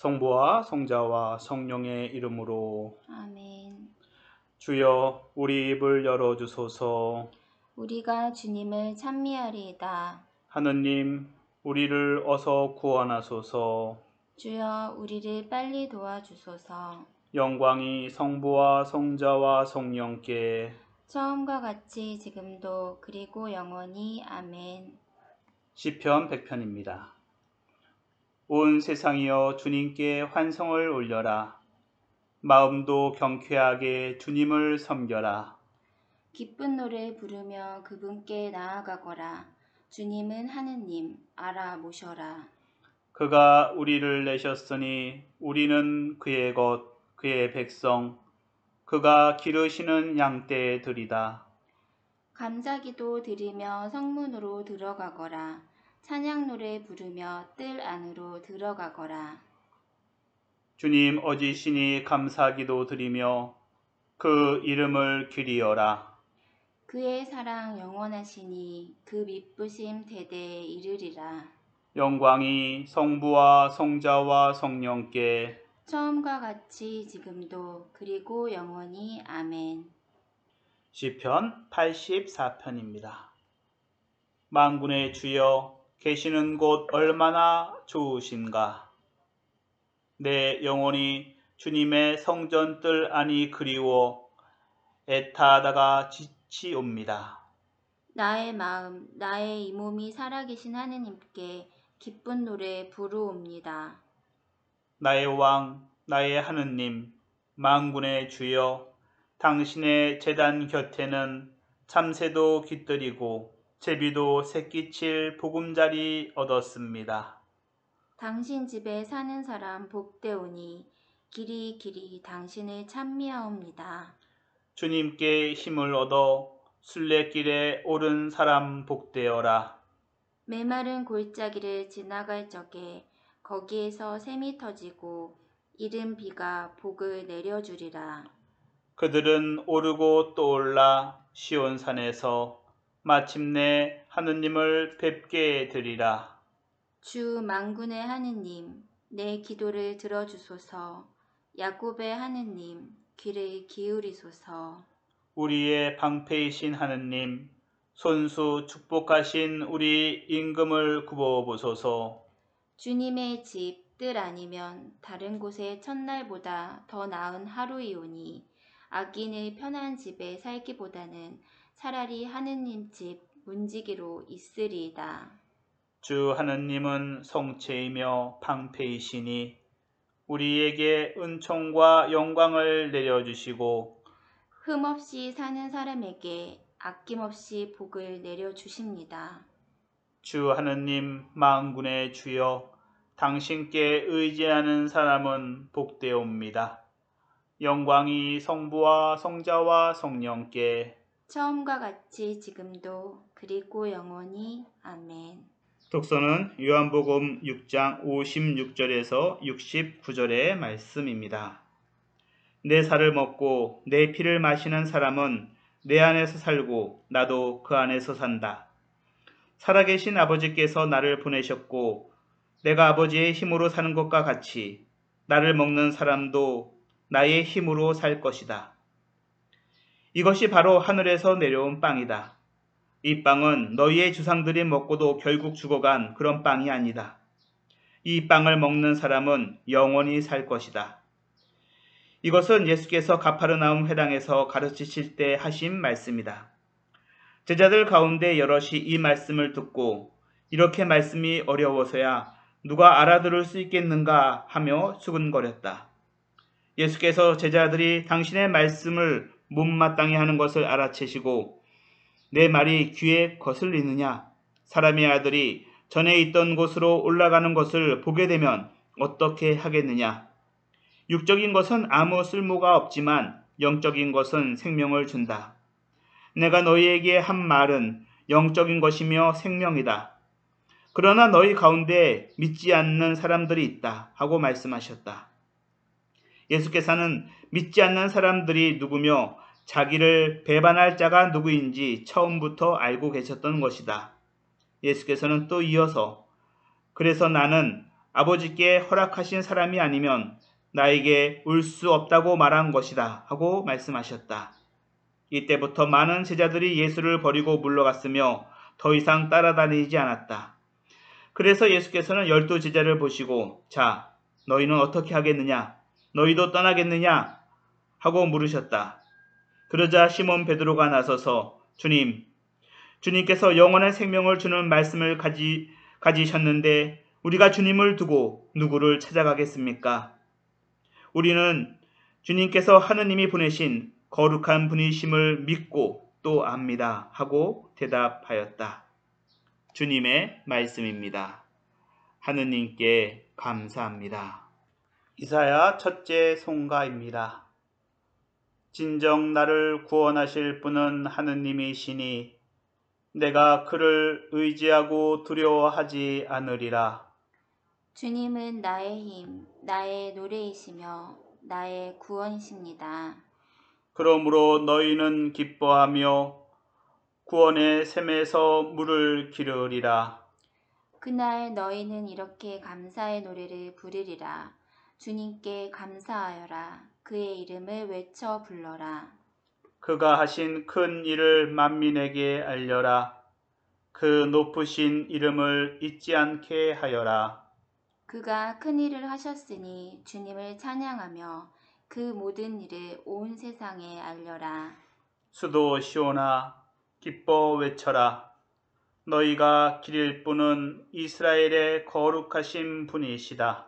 성부와 성자와 성령의 이름으로. 아멘. 주여 우리 입을 열어주소서. 우리가 주님을 찬미하리이다. 하느님 우리를 어서 구원하소서. 주여 우리를 빨리 도와주소서. 영광이 성부와 성자와 성령께 처음과 같이 지금도 그리고 영원히. 아멘. 시편 100편입니다. 온 세상이여 주님께 환성을 올려라. 마음도 경쾌하게 주님을 섬겨라. 기쁜 노래 부르며 그분께 나아가거라. 주님은 하느님 알아보셔라. 그가 우리를 내셨으니 우리는 그의 것 그의 백성 그가 기르시는 양떼들이다. 감사기도 드리며 성문으로 들어가거라. 찬양 노래 부르며 뜰 안으로 들어가거라. 주님 어지시니 감사기도 드리며 그 이름을 기리어라. 그의 사랑 영원하시니 그 미쁘심 대대에 이르리라. 영광이 성부와 성자와 성령께 처음과 같이 지금도 그리고 영원히. 아멘. 시편 84편입니다. 만군의 주여 계시는 곳 얼마나 좋으신가. 내 영혼이 주님의 성전뜰 안이 그리워 애타하다가 지치옵니다. 나의 마음 나의 이 몸이 살아계신 하느님께 기쁜 노래 부르옵니다. 나의 왕 나의 하느님 만군의 주여 당신의 제단 곁에는 참새도 깃들이고 제비도 새끼칠 보금자리 얻었습니다. 당신 집에 사는 사람 복되오니 길이 길이 당신을 찬미하옵니다. 주님께 힘을 얻어 순례길에 오른 사람 복되어라. 메마른 골짜기를 지나갈 적에 거기에서 샘이 터지고 이른 비가 복을 내려주리라. 그들은 오르고 또 올라 시온산에서 마침내 하느님을 뵙게 되리라. 주 만군의 하느님 내 기도를 들어주소서. 야곱의 하느님 귀를 기울이소서. 우리의 방패이신 하느님 손수 축복하신 우리 임금을 굽어보소서. 주님의 집 뜰 아니면 다른 곳의 첫날보다 더 나은 하루이오니 아끼는 편한 집에 살기보다는 차라리 하느님 집 문지기로 있으리이다. 주 하느님은 성체이며 방패이시니 우리에게 은총과 영광을 내려주시고 흠없이 사는 사람에게 아낌없이 복을 내려주십니다. 주 하느님 만군의 주여 당신께 의지하는 사람은 복되옵니다. 영광이 성부와 성자와 성령께 처음과 같이 지금도 그리고 영원히. 아멘. 독서는 요한복음 6장 56절에서 69절의 말씀입니다. 내 살을 먹고 내 피를 마시는 사람은 내 안에서 살고 나도 그 안에서 산다. 살아계신 아버지께서 나를 보내셨고 내가 아버지의 힘으로 사는 것과 같이 나를 먹는 사람도 나의 힘으로 살 것이다. 이것이 바로 하늘에서 내려온 빵이다. 이 빵은 너희의 주상들이 먹고도 결국 죽어간 그런 빵이 아니다. 이 빵을 먹는 사람은 영원히 살 것이다. 이것은 예수께서 가파르나움 회당에서 가르치실 때 하신 말씀이다. 제자들 가운데 여럿이 이 말씀을 듣고 이렇게 말씀이 어려워서야 누가 알아들을 수 있겠는가 하며 수근거렸다. 예수께서 제자들이 당신의 말씀을 못마땅히 하는 것을 알아채시고 내 말이 귀에 거슬리느냐? 사람의 아들이 전에 있던 곳으로 올라가는 것을 보게 되면 어떻게 하겠느냐? 육적인 것은 아무 쓸모가 없지만 영적인 것은 생명을 준다. 내가 너희에게 한 말은 영적인 것이며 생명이다. 그러나 너희 가운데 믿지 않는 사람들이 있다 하고 말씀하셨다. 예수께서는 믿지 않는 사람들이 누구며 자기를 배반할 자가 누구인지 처음부터 알고 계셨던 것이다. 예수께서는 또 이어서 그래서 나는 아버지께 허락하신 사람이 아니면 나에게 올 수 없다고 말한 것이다 하고 말씀하셨다. 이때부터 많은 제자들이 예수를 버리고 물러갔으며 더 이상 따라다니지 않았다. 그래서 예수께서는 12제자를 보시고 자, 너희는 어떻게 하겠느냐? 너희도 떠나겠느냐? 하고 물으셨다. 그러자 시몬 베드로가 나서서 주님께서 영원한 생명을 주는 말씀을 가지셨는데 우리가 주님을 두고 누구를 찾아가겠습니까? 우리는 주님께서 하느님이 보내신 거룩한 분이심을 믿고 또 압니다 하고 대답하였다. 주님의 말씀입니다. 하느님께 감사합니다. 이사야 첫째 송가입니다. 진정 나를 구원하실 분은 하느님이시니 내가 그를 의지하고 두려워하지 않으리라. 주님은 나의 힘, 나의 노래이시며 나의 구원이십니다. 그러므로 너희는 기뻐하며 구원의 샘에서 물을 기르리라. 그날 너희는 이렇게 감사의 노래를 부르리라. 주님께 감사하여라. 그의 이름을 외쳐 불러라. 그가 하신 큰 일을 만민에게 알려라. 그 높으신 이름을 잊지 않게 하여라. 그가 큰 일을 하셨으니 주님을 찬양하며 그 모든 일을 온 세상에 알려라. 수도 시온아 기뻐 외쳐라. 너희가 기릴 분은 이스라엘의 거룩하신 분이시다.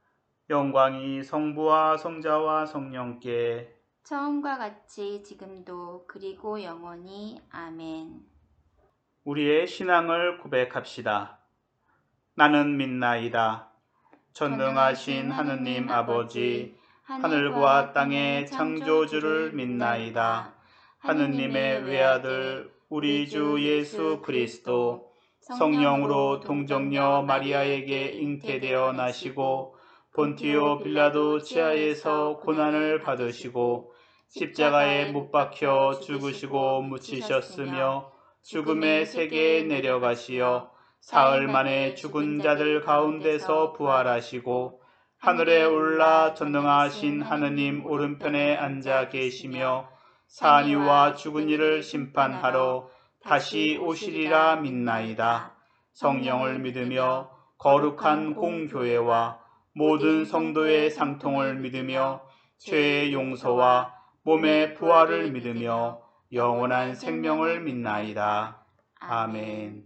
영광이 성부와 성자와 성령께 처음과 같이 지금도 그리고 영원히 아멘. 우리의 신앙을 고백합시다. 나는 믿나이다. 전능하신 하느님 아버지, 하늘과 땅의 창조주를 믿나이다. 하느님의 외아들 우리 주 예수 그리스도 성령으로 동정녀 마리아에게 잉태되어 나시고 본티오 빌라도 치하에서 고난을 받으시고 십자가에 못 박혀 죽으시고 묻히셨으며 죽음의 세계에 내려가시어 사흘 만에 죽은 자들 가운데서 부활하시고 하늘에 올라 전능하신 하느님 오른편에 앉아 계시며 산 이와 죽은 이를 심판하러 다시 오시리라 믿나이다. 성령을 믿으며 거룩한 공교회와 모든 성도의 상통을 믿으며 죄의 용서와 몸의 부활을 믿으며 영원한 생명을 믿나이다. 아멘.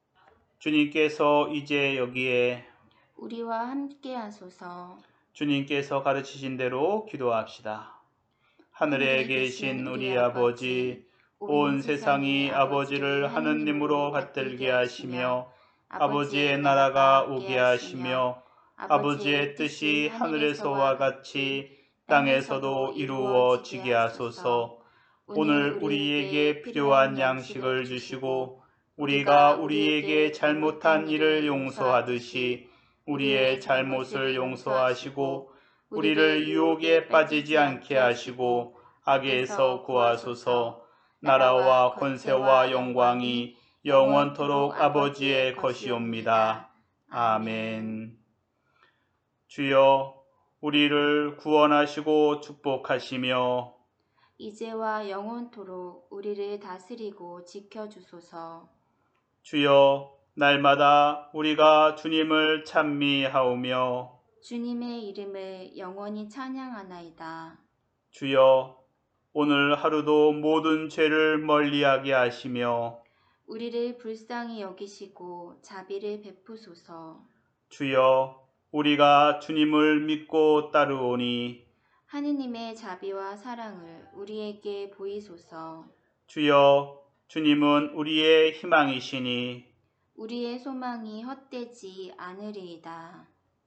주님께서 이제 여기에 우리와 함께 하소서. 주님께서 가르치신 대로 기도합시다. 하늘에 계신 우리 아버지, 온 세상이 아버지를 하느님으로 받들게 하시며 아버지의 나라가 오게 하시며 아버지의 뜻이 하늘에서와 같이 땅에서도 이루어지게 하소서. 오늘 우리에게 필요한 양식을 주시고 우리가 우리에게 잘못한 일을 용서하듯이 우리의 잘못을 용서하시고 우리를 유혹에 빠지지 않게 하시고 악에서 구하소서. 나라와 권세와 영광이 영원토록 아버지의 것이옵니다. 아멘. 주여, 우리를 구원하시고 축복하시며 이제와 영원토록 우리를 다스리고 지켜주소서. 주여, 날마다 우리가 주님을 찬미하오며 주님의 이름을 영원히 찬양하나이다. 주여, 오늘 하루도 모든 죄를 멀리하게 하시며 우리를 불쌍히 여기시고 자비를 베푸소서. 주여, 우리가 주님을 믿고 따르오니 하느님의 자비와 사랑을 우리에게 보이소서. 주여, 주님은 우리의 희망이시니 우리의 소망이 헛되지 않으리이다.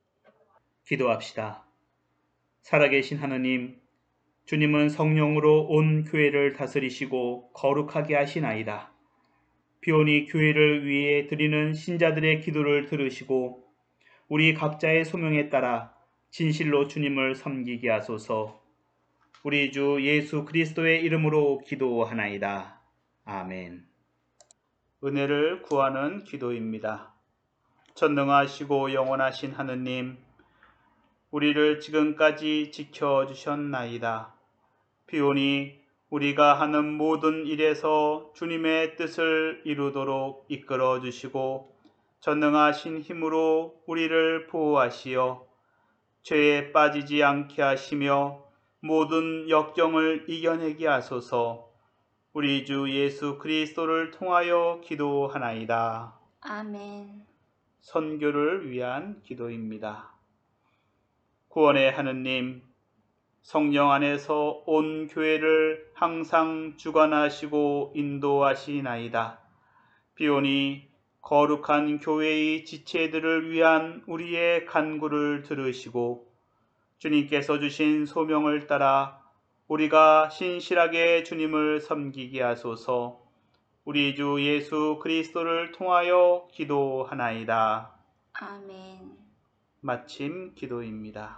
기도합시다. 살아계신 하느님, 주님은 성령으로 온 교회를 다스리시고 거룩하게 하시나이다. 비오니 교회를 위해 드리는 신자들의 기도를 들으시고 우리 각자의 소명에 따라 진실로 주님을 섬기게 하소서. 우리 주 예수 그리스도의 이름으로 기도하나이다. 아멘. 은혜를 구하는 기도입니다. 전능하시고 영원하신 하느님, 우리를 지금까지 지켜주셨나이다. 비오니 우리가 하는 모든 일에서 주님의 뜻을 이루도록 이끌어 주시고 전능하신 힘으로 우리를 보호하시어 죄에 빠지지 않게 하시며 모든 역경을 이겨내게 하소서. 우리 주 예수 그리스도를 통하여 기도하나이다. 아멘. 선교를 위한 기도입니다. 구원의 하느님, 성령 안에서 온 교회를 항상 주관하시고 인도하시나이다. 비오니 거룩한 교회의 지체들을 위한 우리의 간구를 들으시고 주님께서 주신 소명을 따라 우리가 신실하게 주님을 섬기게 하소서. 우리 주 예수 그리스도를 통하여 기도하나이다. 아멘. 마침 기도입니다.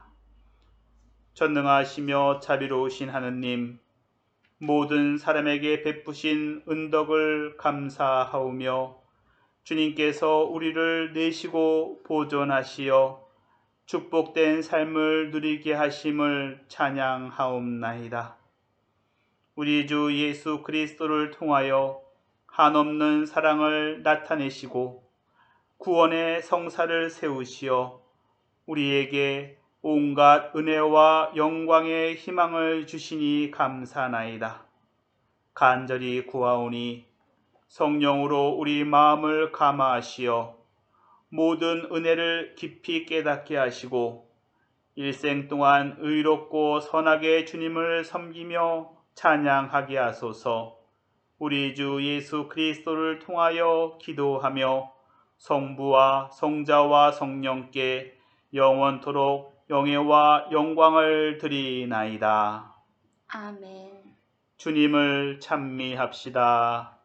전능하시며 자비로우신 하느님, 모든 사람에게 베푸신 은덕을 감사하오며 주님께서 우리를 내시고 보존하시어 축복된 삶을 누리게 하심을 찬양하옵나이다. 우리 주 예수 그리스도를 통하여 한없는 사랑을 나타내시고 구원의 성사를 세우시어 우리에게 온갖 은혜와 영광의 희망을 주시니 감사나이다. 간절히 구하오니 성령으로 우리 마음을 감화하시어 모든 은혜를 깊이 깨닫게 하시고 일생 동안 의롭고 선하게 주님을 섬기며 찬양하게 하소서. 우리 주 예수 그리스도를 통하여 기도하며 성부와 성자와 성령께 영원토록 영예와 영광을 드리나이다. 아멘. 주님을 찬미합시다.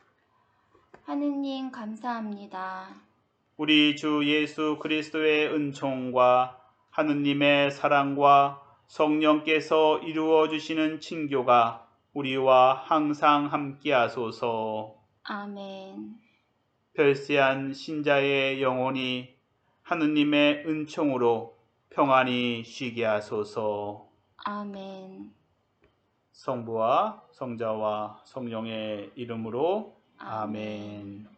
하느님 감사합니다. 우리 주 예수 그리스도의 은총과 하느님의 사랑과 성령께서 이루어 주시는 친교가 우리와 항상 함께하소서. 아멘. 별세한 신자의 영혼이 하느님의 은총으로 평안히 쉬게 하소서. 아멘. 성부와 성자와 성령의 이름으로 아멘. 아멘.